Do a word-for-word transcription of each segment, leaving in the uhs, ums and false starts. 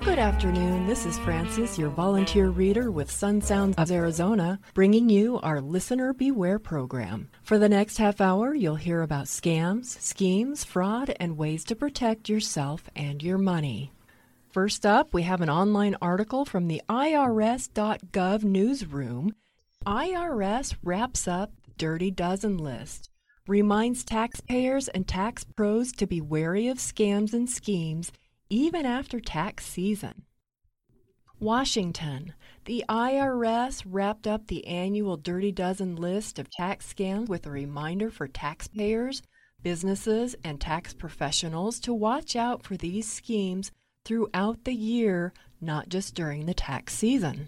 Good afternoon. This is Francis, your volunteer reader with Sun Sounds of Arizona, bringing you our Listener Beware program. For the next half hour, you'll hear about scams, schemes, fraud, and ways to protect yourself and your money. First up, we have an online article from the I R S dot gov newsroom. I R S wraps up Dirty Dozen list, reminds taxpayers and tax pros to be wary of scams and schemes even after tax season. Washington. The I R S wrapped up the annual Dirty Dozen list of tax scams with a reminder for taxpayers, businesses, and tax professionals to watch out for these schemes throughout the year, not just during the tax season.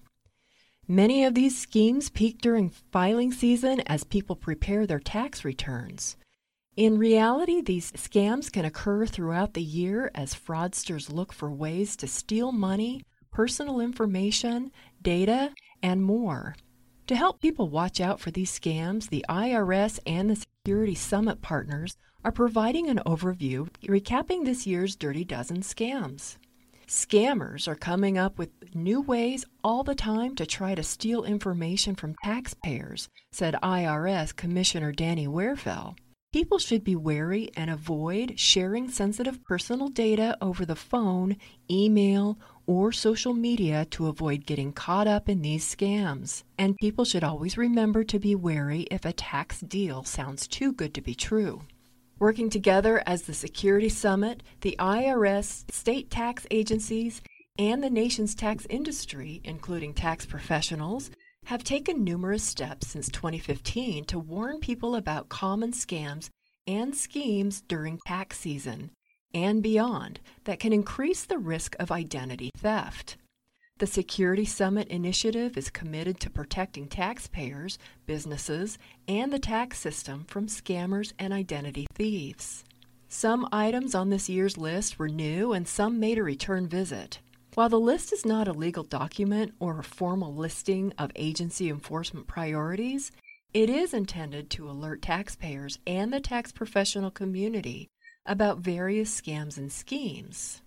Many of these schemes peak during filing season as people prepare their tax returns. In reality, these scams can occur throughout the year as fraudsters look for ways to steal money, personal information, data, and more. To help people watch out for these scams, the I R S and the Security Summit partners are providing an overview recapping this year's Dirty Dozen scams. Scammers are coming up with new ways all the time to try to steal information from taxpayers, said I R S Commissioner Danny Werfel. People should be wary and avoid sharing sensitive personal data over the phone, email, or social media to avoid getting caught up in these scams. And people should always remember to be wary if a tax deal sounds too good to be true. Working together as the Security Summit, the I R S, state tax agencies, and the nation's tax industry, including tax professionals, have taken numerous steps since twenty fifteen to warn people about common scams and schemes during tax season and beyond that can increase the risk of identity theft. The Security Summit initiative is committed to protecting taxpayers, businesses, and the tax system from scammers and identity thieves. Some items on this year's list were new and some made a return visit. While the list is not a legal document or a formal listing of agency enforcement priorities, it is intended to alert taxpayers and the tax professional community about various scams and schemes.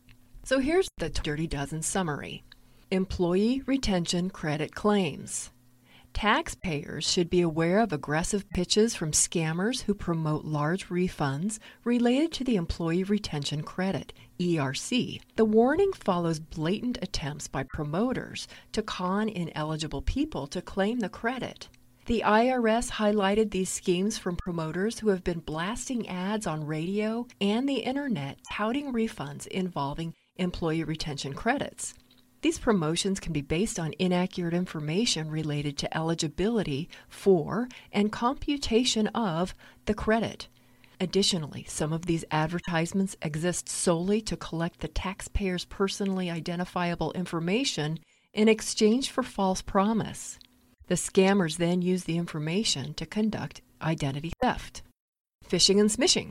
So here's the Dirty Dozen summary. Employee retention credit claims. Taxpayers should be aware of aggressive pitches from scammers who promote large refunds related to the Employee Retention Credit, E R C. The warning follows blatant attempts by promoters to con ineligible people to claim the credit. The I R S highlighted these schemes from promoters who have been blasting ads on radio and the internet touting refunds involving employee retention credits. These promotions can be based on inaccurate information related to eligibility for and computation of the credit. Additionally, some of these advertisements exist solely to collect the taxpayer's personally identifiable information in exchange for false promise. The scammers then use the information to conduct identity theft. Phishing and smishing.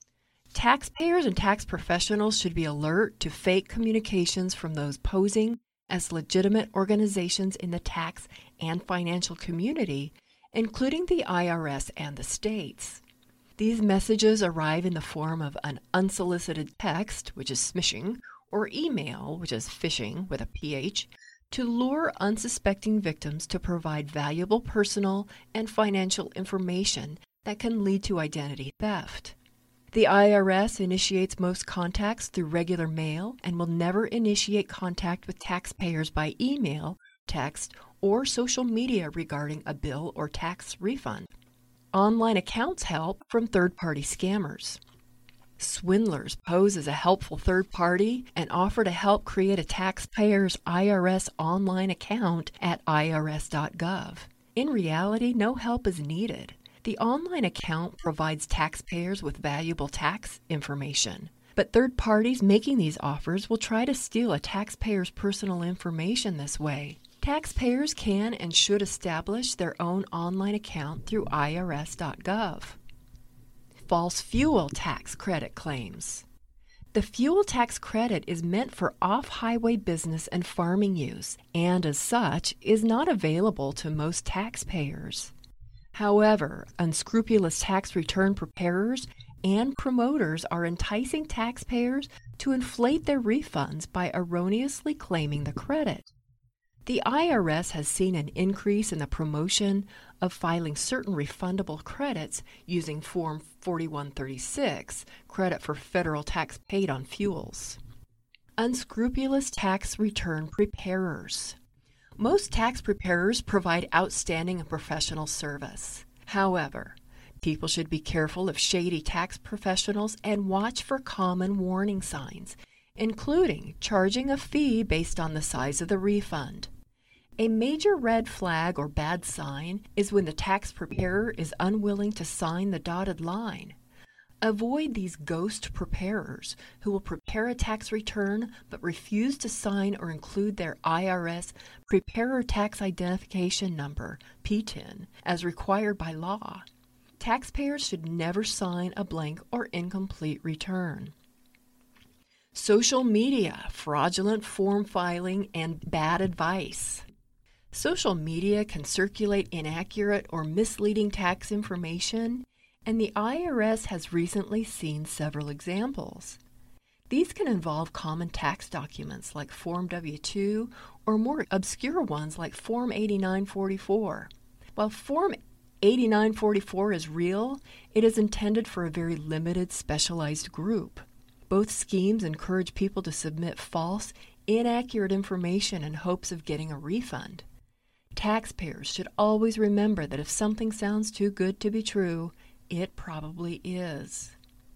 Taxpayers and tax professionals should be alert to fake communications from those posing as legitimate organizations in the tax and financial community, including the I R S and the states. These messages arrive in the form of an unsolicited text, which is smishing, or email, which is phishing with a P H, to lure unsuspecting victims to provide valuable personal and financial information that can lead to identity theft. The I R S initiates most contacts through regular mail and will never initiate contact with taxpayers by email, text, or social media regarding a bill or tax refund. Online accounts help from third-party scammers. Swindlers pose as a helpful third party and offer to help create a taxpayer's I R S online account at I R S dot gov. In reality, no help is needed. The online account provides taxpayers with valuable tax information, but third parties making these offers will try to steal a taxpayer's personal information this way. Taxpayers can and should establish their own online account through I R S dot gov. False fuel tax credit claims. The fuel tax credit is meant for off-highway business and farming use, and as such is not available to most taxpayers. However, unscrupulous tax return preparers and promoters are enticing taxpayers to inflate their refunds by erroneously claiming the credit. The I R S has seen an increase in the promotion of filing certain refundable credits using Form forty-one thirty-six, credit for federal tax paid on fuels. Unscrupulous tax return preparers. Most tax preparers provide outstanding and professional service. However, people should be careful of shady tax professionals and watch for common warning signs, including charging a fee based on the size of the refund. A major red flag or bad sign is when the tax preparer is unwilling to sign the dotted line. Avoid these ghost preparers who will prepare a tax return but refuse to sign or include their I R S Preparer Tax Identification Number, P T I N, as required by law. Taxpayers should never sign a blank or incomplete return. Social media, fraudulent form filing, and bad advice. Social media can circulate inaccurate or misleading tax information, and the I R S has recently seen several examples. These can involve common tax documents like Form W two or more obscure ones like Form eighty-nine forty-four. While Form eighty-nine forty-four is real, it is intended for a very limited specialized group. Both schemes encourage people to submit false, inaccurate information in hopes of getting a refund. Taxpayers should always remember that if something sounds too good to be true, it probably is.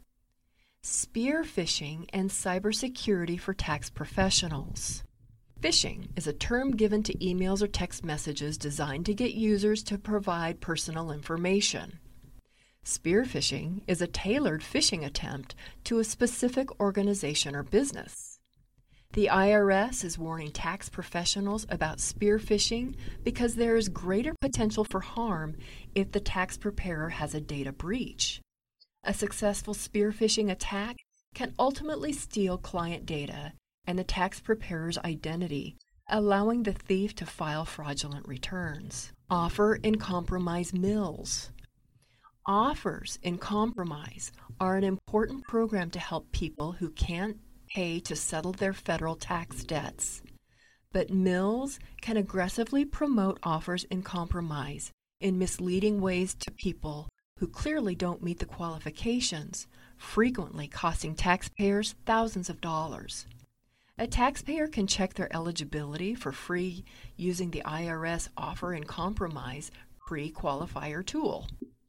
Spear phishing and cybersecurity for tax professionals. Phishing is a term given to emails or text messages designed to get users to provide personal information. Spear phishing is a tailored phishing attempt to a specific organization or business. The I R S is warning tax professionals about spear phishing because there is greater potential for harm if the tax preparer has a data breach. A successful spear phishing attack can ultimately steal client data and the tax preparer's identity, allowing the thief to file fraudulent returns. Offer in compromise mills. Offers in compromise are an important program to help people who can't pay to settle their federal tax debts. But mills can aggressively promote offers in compromise in misleading ways to people who clearly don't meet the qualifications, frequently costing taxpayers thousands of dollars. A taxpayer can check their eligibility for free using the I R S Offer in Compromise pre-qualifier tool.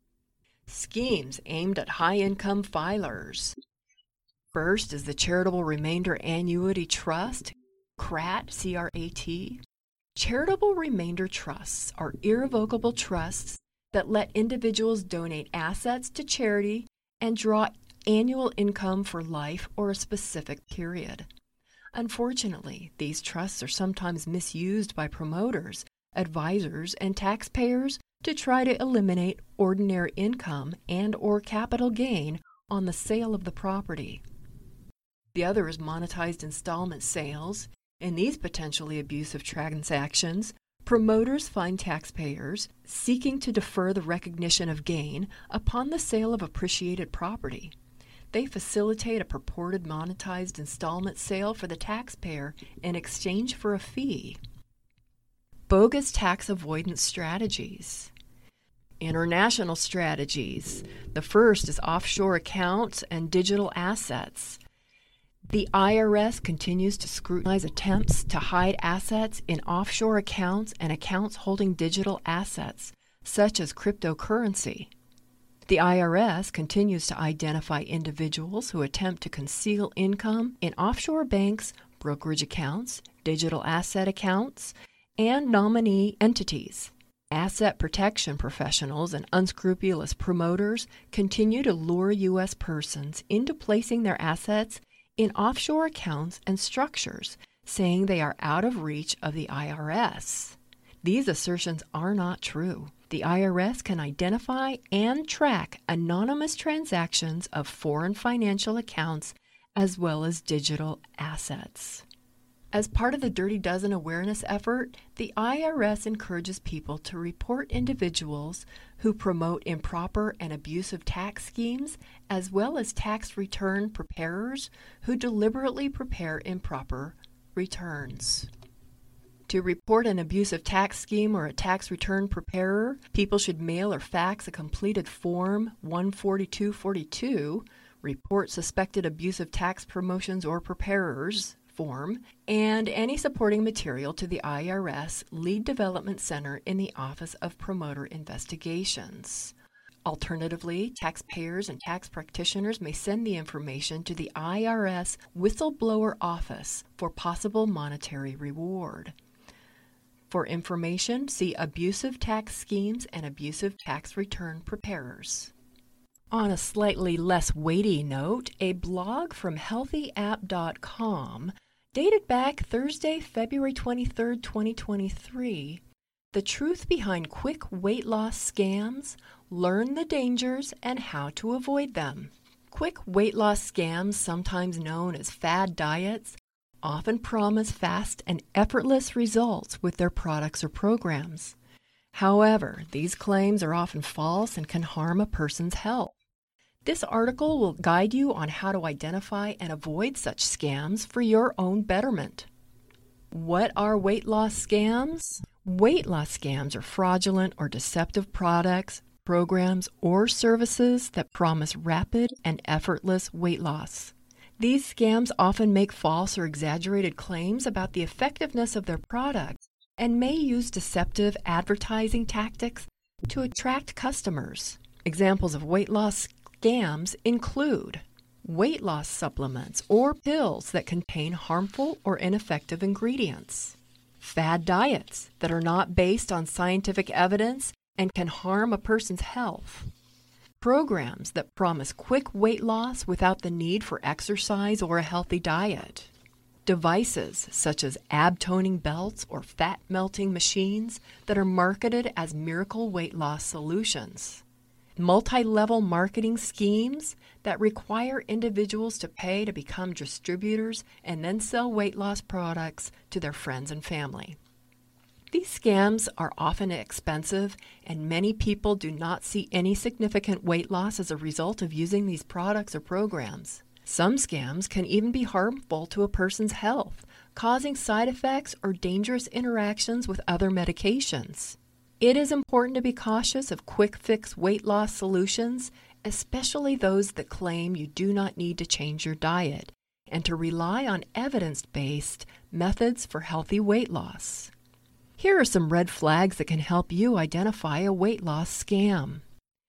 Schemes aimed at high-income filers. First is the Charitable Remainder Annuity Trust, C R A T, C R A T. Charitable Remainder Trusts are irrevocable trusts that let individuals donate assets to charity and draw annual income for life or a specific period. Unfortunately, these trusts are sometimes misused by promoters, advisors, and taxpayers to try to eliminate ordinary income and or capital gain on the sale of the property. The other is monetized installment sales. In these potentially abusive transactions, promoters find taxpayers seeking to defer the recognition of gain upon the sale of appreciated property. They facilitate a purported monetized installment sale for the taxpayer in exchange for a fee. Bogus tax avoidance strategies. International strategies. The first is offshore accounts and digital assets. The I R S continues to scrutinize attempts to hide assets in offshore accounts and accounts holding digital assets, such as cryptocurrency. The I R S continues to identify individuals who attempt to conceal income in offshore banks, brokerage accounts, digital asset accounts, and nominee entities. Asset protection professionals and unscrupulous promoters continue to lure U S persons into placing their assets in offshore accounts and structures, saying they are out of reach of the I R S. These assertions are not true. The I R S can identify and track anonymous transactions of foreign financial accounts as well as digital assets. As part of the Dirty Dozen awareness effort, the I R S encourages people to report individuals who promote improper and abusive tax schemes, as well as tax return preparers who deliberately prepare improper returns. To report an abusive tax scheme or a tax return preparer, people should mail or fax a completed Form one forty-two forty-two, Report Suspected Abusive Tax Promotions or Preparers form, and any supporting material to the I R S Lead Development Center in the Office of Promoter Investigations. Alternatively, taxpayers and tax practitioners may send the information to the I R S Whistleblower Office for possible monetary reward. For information, see Abusive Tax Schemes and Abusive Tax Return Preparers. On a slightly less weighty note, a blog from healthy app dot com dated back Thursday, February twenty-third, twenty twenty-three, The Truth Behind Quick Weight Loss Scams, Learn the Dangers and How to Avoid Them. Quick weight loss scams, sometimes known as fad diets, often promise fast and effortless results with their products or programs. However, these claims are often false and can harm a person's health. This article will guide you on how to identify and avoid such scams for your own betterment. What are weight loss scams? Weight loss scams are fraudulent or deceptive products, programs, or services that promise rapid and effortless weight loss. These scams often make false or exaggerated claims about the effectiveness of their products and may use deceptive advertising tactics to attract customers. Examples of weight loss scams include weight loss supplements or pills that contain harmful or ineffective ingredients, fad diets that are not based on scientific evidence and can harm a person's health, programs that promise quick weight loss without the need for exercise or a healthy diet, devices such as ab-toning belts or fat-melting machines that are marketed as miracle weight loss solutions, multi-level marketing schemes that require individuals to pay to become distributors and then sell weight loss products to their friends and family. These scams are often expensive, and many people do not see any significant weight loss as a result of using these products or programs. Some scams can even be harmful to a person's health, causing side effects or dangerous interactions with other medications. It is important to be cautious of quick-fix weight loss solutions, especially those that claim you do not need to change your diet, and to rely on evidence-based methods for healthy weight loss. Here are some red flags that can help you identify a weight loss scam.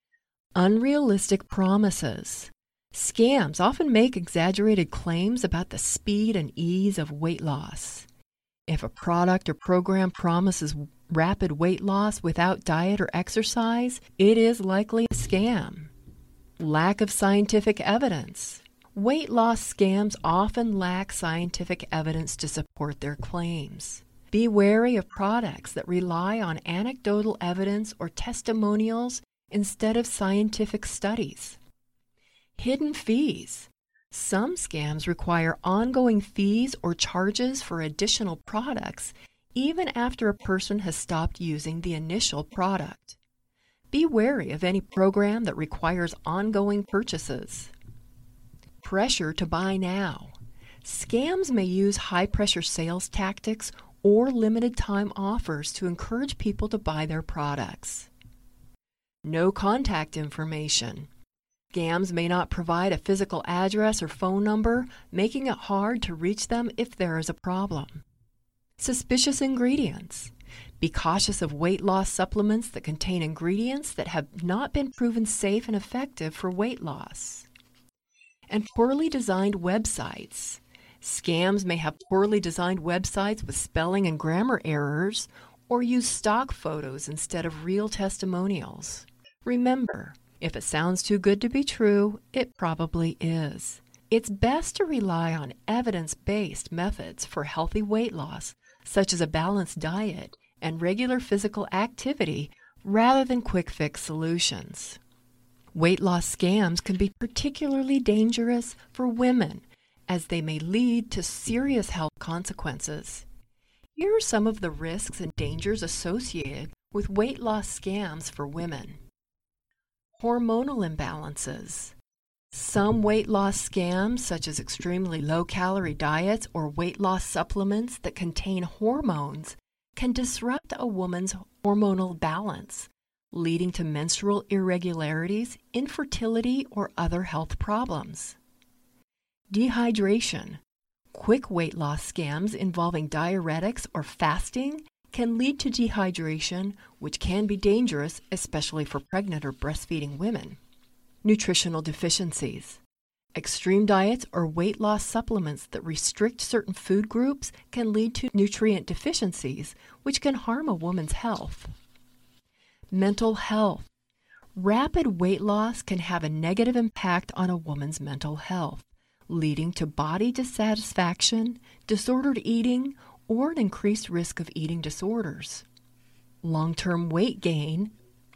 Unrealistic promises. Scams often make exaggerated claims about the speed and ease of weight loss. If a product or program promises rapid weight loss without diet or exercise, it is likely a scam. Lack of scientific evidence. Weight loss scams often lack scientific evidence to support their claims. Be wary of products that rely on anecdotal evidence or testimonials instead of scientific studies. Hidden fees. Some scams require ongoing fees or charges for additional products even after a person has stopped using the initial product. Be wary of any program that requires ongoing purchases. Pressure to buy now. Scams may use high-pressure sales tactics or limited-time offers to encourage people to buy their products. No contact information. Scams may not provide a physical address or phone number, making it hard to reach them if there is a problem. Suspicious ingredients. Be cautious of weight loss supplements that contain ingredients that have not been proven safe and effective for weight loss. And poorly designed websites. Scams may have poorly designed websites with spelling and grammar errors or use stock photos instead of real testimonials. Remember, if it sounds too good to be true, it probably is. It's best to rely on evidence-based methods for healthy weight loss, such as a balanced diet and regular physical activity, rather than quick-fix solutions. Weight loss scams can be particularly dangerous for women, as they may lead to serious health consequences. Here are some of the risks and dangers associated with weight loss scams for women. Hormonal imbalances. Some weight loss scams, such as extremely low-calorie diets or weight loss supplements that contain hormones, can disrupt a woman's hormonal balance, leading to menstrual irregularities, infertility, or other health problems. Dehydration. Quick weight loss scams involving diuretics or fasting can lead to dehydration, which can be dangerous, especially for pregnant or breastfeeding women. Nutritional deficiencies. Extreme diets or weight loss supplements that restrict certain food groups can lead to nutrient deficiencies, which can harm a woman's health. Mental health. Rapid weight loss can have a negative impact on a woman's mental health, leading to body dissatisfaction, disordered eating, or an increased risk of eating disorders. Long-term weight gain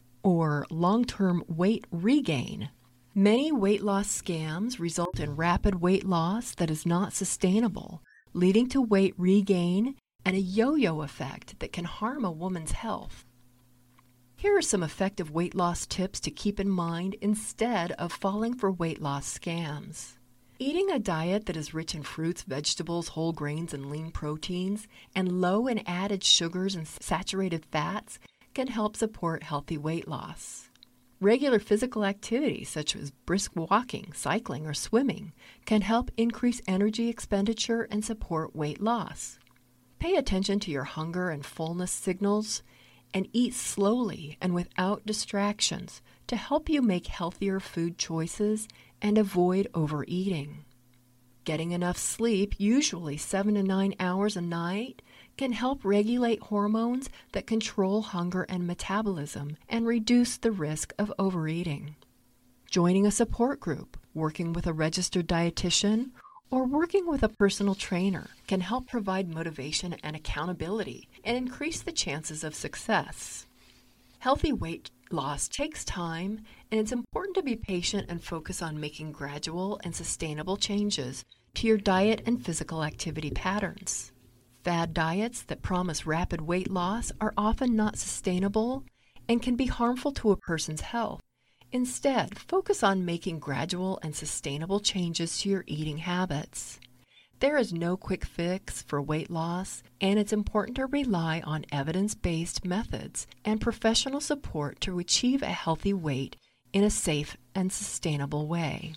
or long-term weight regain. Many weight loss scams result in rapid weight loss that is not sustainable, leading to weight regain and a yo-yo effect that can harm a woman's health. Here are some effective weight loss tips to keep in mind instead of falling for weight loss scams. Eating a diet that is rich in fruits, vegetables, whole grains, and lean proteins, and low in added sugars and saturated fats can help support healthy weight loss. Regular physical activity, such as brisk walking, cycling, or swimming, can help increase energy expenditure and support weight loss. Pay attention to your hunger and fullness signals, and eat slowly and without distractions to help you make healthier food choices and avoid overeating. Getting enough sleep, usually seven to nine hours a night, can help regulate hormones that control hunger and metabolism and reduce the risk of overeating. Joining a support group, working with a registered dietitian, or working with a personal trainer can help provide motivation and accountability and increase the chances of success. Healthy weight loss takes time, and it's important to be patient and focus on making gradual and sustainable changes to your diet and physical activity patterns. Fad diets that promise rapid weight loss are often not sustainable and can be harmful to a person's health. Instead, focus on making gradual and sustainable changes to your eating habits. There is no quick fix for weight loss, and it's important to rely on evidence-based methods and professional support to achieve a healthy weight in a safe and sustainable way.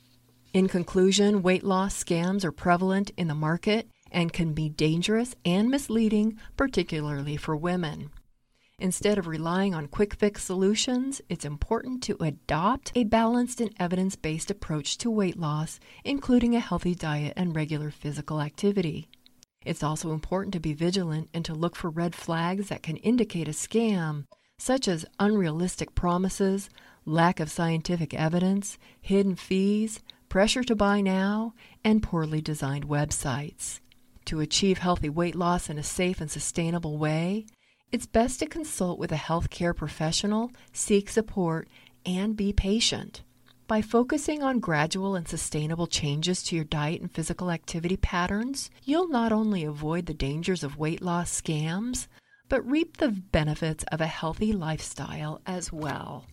In conclusion, weight loss scams are prevalent in the market and can be dangerous and misleading, particularly for women. Instead of relying on quick fix solutions, it's important to adopt a balanced and evidence-based approach to weight loss, including a healthy diet and regular physical activity. It's also important to be vigilant and to look for red flags that can indicate a scam, such as unrealistic promises, lack of scientific evidence, hidden fees, pressure to buy now, and poorly designed websites. To achieve healthy weight loss in a safe and sustainable way, it's best to consult with a healthcare professional, seek support, and be patient. By focusing on gradual and sustainable changes to your diet and physical activity patterns, you'll not only avoid the dangers of weight loss scams, but reap the benefits of a healthy lifestyle as well.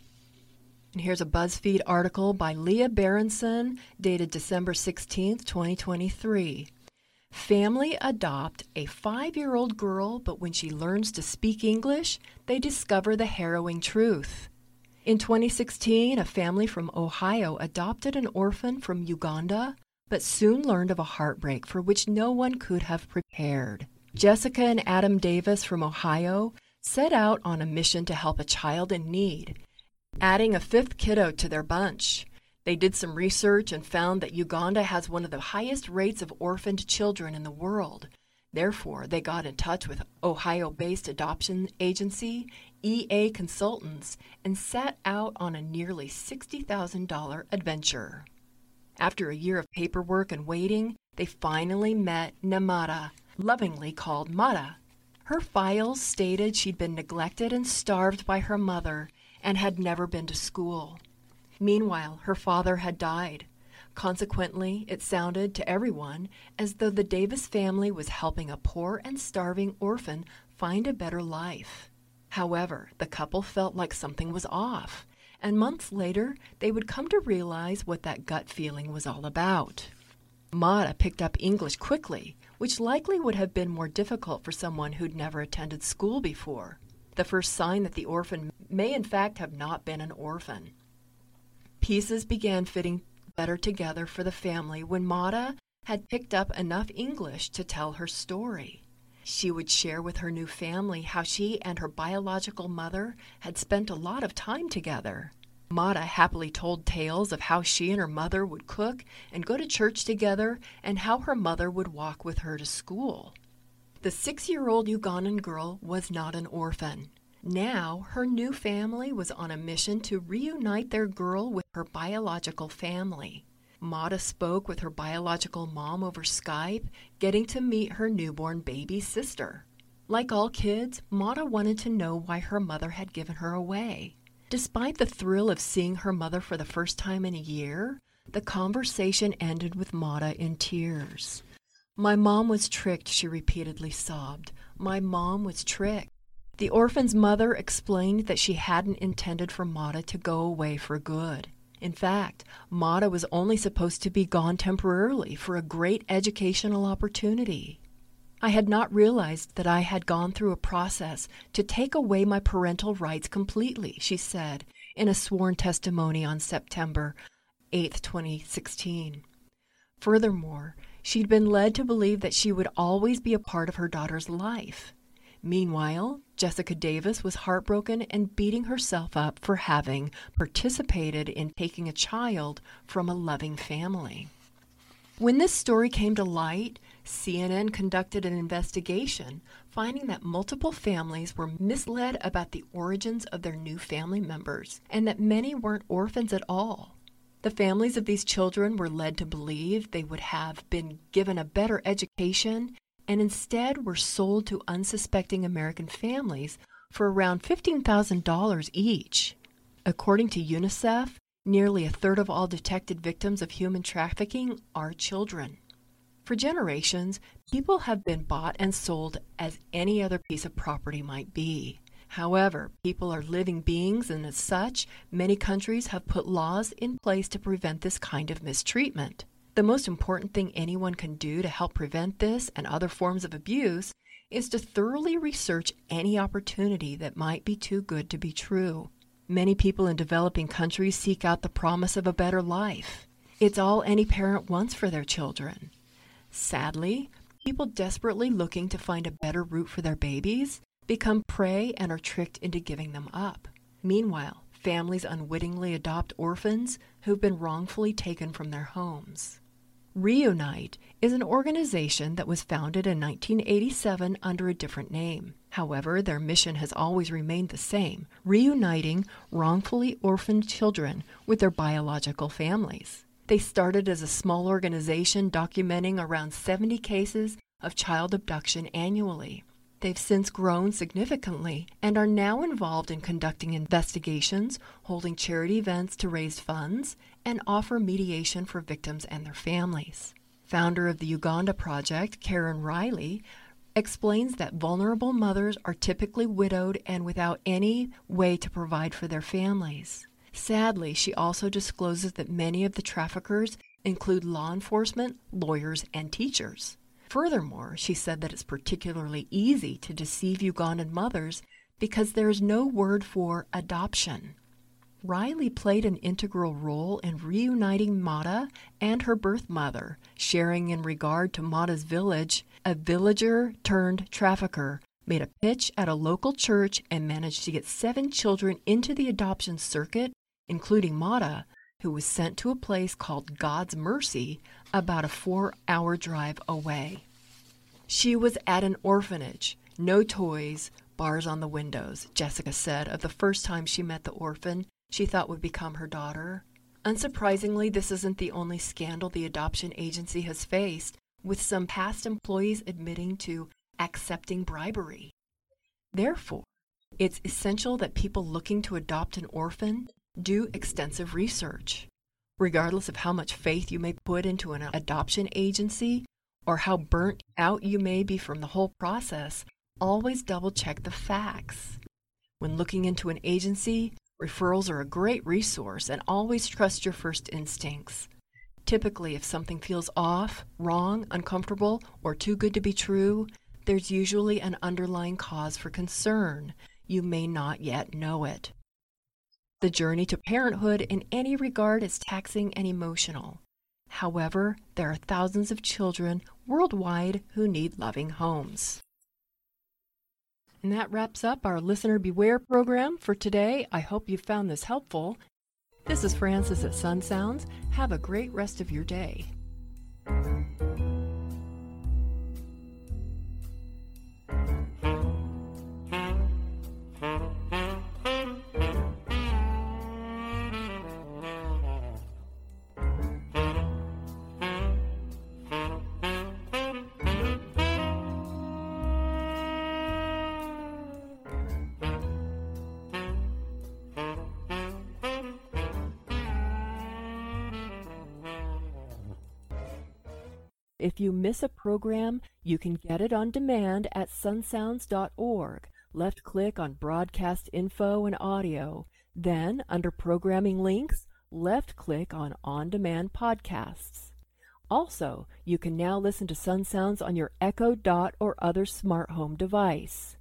And here's a BuzzFeed article by Leah Berenson, dated December sixteenth, twenty twenty-three. Family adopt a five-year-old girl, but when she learns to speak English, they discover the harrowing truth. In twenty sixteen, a family from Ohio adopted an orphan from Uganda, but soon learned of a heartbreak for which no one could have prepared. Jessica and Adam Davis from Ohio set out on a mission to help a child in need, adding a fifth kiddo to their bunch. They did some research and found that Uganda has one of the highest rates of orphaned children in the world. Therefore, they got in touch with Ohio-based adoption agency E A Consultants and set out on a nearly sixty thousand dollars adventure. After a year of paperwork and waiting, they finally met Namada, lovingly called Mata. Her files stated she'd been neglected and starved by her mother and had never been to school. Meanwhile, her father had died. Consequently, it sounded to everyone as though the Davis family was helping a poor and starving orphan find a better life. However, the couple felt like something was off, and months later, they would come to realize what that gut feeling was all about. Mata picked up English quickly, which likely would have been more difficult for someone who'd never attended school before. The first sign that the orphan may in fact have not been an orphan. Pieces began fitting better together for the family when Mata had picked up enough English to tell her story. She would share with her new family how she and her biological mother had spent a lot of time together. Mata happily told tales of how she and her mother would cook and go to church together and how her mother would walk with her to school. The six-year-old Ugandan girl was not an orphan. Now, her new family was on a mission to reunite their girl with her biological family. Mata spoke with her biological mom over Skype, getting to meet her newborn baby sister. Like all kids, Mata wanted to know why her mother had given her away. Despite the thrill of seeing her mother for the first time in a year, the conversation ended with Mata in tears. "My mom was tricked," she repeatedly sobbed. "My mom was tricked." The orphan's mother explained that she hadn't intended for Mata to go away for good. In fact, Mata was only supposed to be gone temporarily for a great educational opportunity. "I had not realized that I had gone through a process to take away my parental rights completely," she said in a sworn testimony on September eighth, twenty sixteen. Furthermore, she'd been led to believe that she would always be a part of her daughter's life. Meanwhile, Jessica Davis was heartbroken and beating herself up for having participated in taking a child from a loving family. When this story came to light, C N N conducted an investigation, finding that multiple families were misled about the origins of their new family members, and that many weren't orphans at all. The families of these children were led to believe they would have been given a better education and instead were sold to unsuspecting American families for around fifteen thousand dollars each. According to UNICEF, nearly a third of all detected victims of human trafficking are children. For generations, people have been bought and sold as any other piece of property might be. However, people are living beings, and as such, many countries have put laws in place to prevent this kind of mistreatment. The most important thing anyone can do to help prevent this and other forms of abuse is to thoroughly research any opportunity that might be too good to be true. Many people in developing countries seek out the promise of a better life. It's all any parent wants for their children. Sadly, people desperately looking to find a better route for their babies become prey and are tricked into giving them up. Meanwhile, families unwittingly adopt orphans who've been wrongfully taken from their homes. Reunite is an organization that was founded in nineteen eighty-seven under a different name. However, their mission has always remained the same, reuniting wrongfully orphaned children with their biological families. They started as a small organization documenting around seventy cases of child abduction annually. They've since grown significantly and are now involved in conducting investigations, holding charity events to raise funds, and offer mediation for victims and their families. Founder of the Uganda Project, Karen Riley, explains that vulnerable mothers are typically widowed and without any way to provide for their families. Sadly, she also discloses that many of the traffickers include law enforcement, lawyers, and teachers. Furthermore, she said that it's particularly easy to deceive Ugandan mothers because there is no word for adoption. Riley played an integral role in reuniting Mata and her birth mother, sharing in regard to Mata's village. A villager turned trafficker made a pitch at a local church and managed to get seven children into the adoption circuit, including Mata, who was sent to a place called God's Mercy, about a four-hour drive away. She was at an orphanage, no toys, bars on the windows, Jessica said of the first time she met the orphan she thought would become her daughter. Unsurprisingly, this isn't the only scandal the adoption agency has faced, with some past employees admitting to accepting bribery. Therefore, it's essential that people looking to adopt an orphan do extensive research. Regardless of how much faith you may put into an adoption agency or how burnt out you may be from the whole process, always double-check the facts. When looking into an agency, referrals are a great resource, and always trust your first instincts. Typically, if something feels off, wrong, uncomfortable, or too good to be true, there's usually an underlying cause for concern. You may not yet know it. The journey to parenthood in any regard is taxing and emotional. However, there are thousands of children worldwide who need loving homes. And that wraps up our Listener Beware program for today. I hope you found this helpful. This is Frances at Sun Sounds. Have a great rest of your day. If you miss a program, you can get it on demand at sun sounds dot org. Left-click on Broadcast Info and Audio. Then, under Programming Links, left-click on On-Demand Podcasts. Also, you can now listen to Sun Sounds on your Echo Dot or other smart home device.